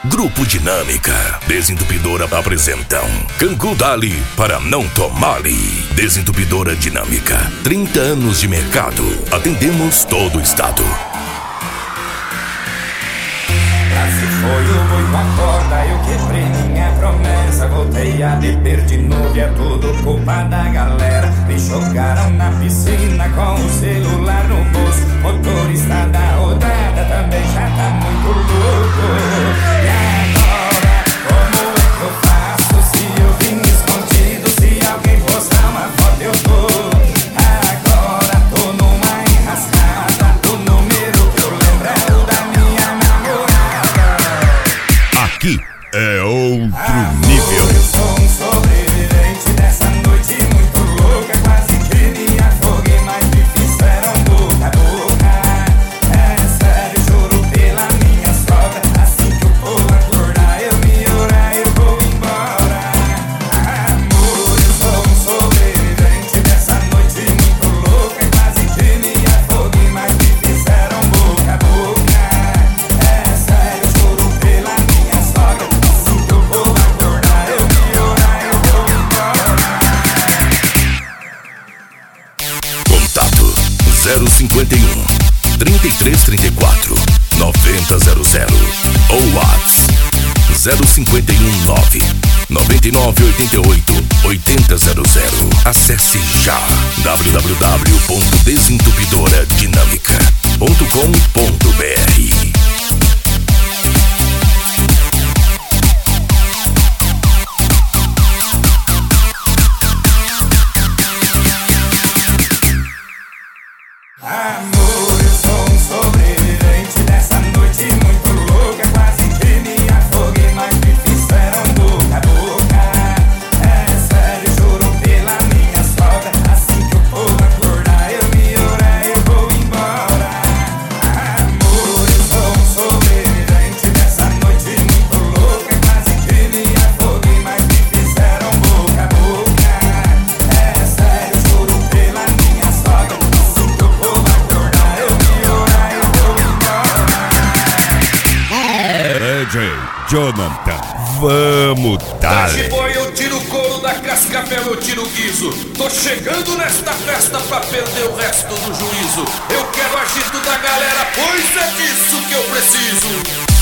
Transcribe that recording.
Grupo Dinâmica, Desentupidora apresentam Cangu Dali para não tomar-lhe. Desentupidora Dinâmica, 30 anos de mercado, atendemos todo o estado. Se foi o boi com a corda, eu quebrei minha promessa. Voltei a beber de novo e é tudo culpa da galera. Me jogaram na piscina com o celular no bolso. Motorista da rodada também já tá muito louco. E agora, como é que eu faço? Se eu vim escondido, se alguém postar uma foto eu tô. Agora tô numa enrascada. O número que eu lembro é o da minha namorada. Aqui é outro nível. Eu sou um sobrevivente dessa noite muito louca. Quase que me afoguei, mas me fizeram boca a boca. É sério, juro pela minha sogra. Assim que o povo acordar, eu me orar, eu vou embora. Amor, eu sou um sobrevivente dessa noite muito louca. Quase que me afoguei, mas me fizeram boca a boca. É sério, juro pela minha sogra. Assim que o povo acordar, eu me orar, eu vou embora. Contato 051 3334 9000 ou WhatsApp 051 9 9988 8000. Acesse já www.desentupidoradinamica.com.br. Amor, eu sou um sobrevivente dessa noite muito louca. Quase que me afoguei, mas me fizeram boca a boca. É sério, juro pela minha sogra. Assim que o povo acordar, eu me orar, eu vou embora. Amor, eu sou um sobrevivente dessa noite muito louca. Quase que me afoguei, mas me fizeram boca a boca. É sério, juro pela minha sogra. Assim que o povo acordar, eu me orar, eu vou embora. DJ Jonathan, vamos dar. Hoje boi eu tiro o couro, da cascavel eu tiro o guiso. Tô chegando nesta festa pra perder o resto do juízo. Eu quero agito da galera, pois é disso que eu preciso.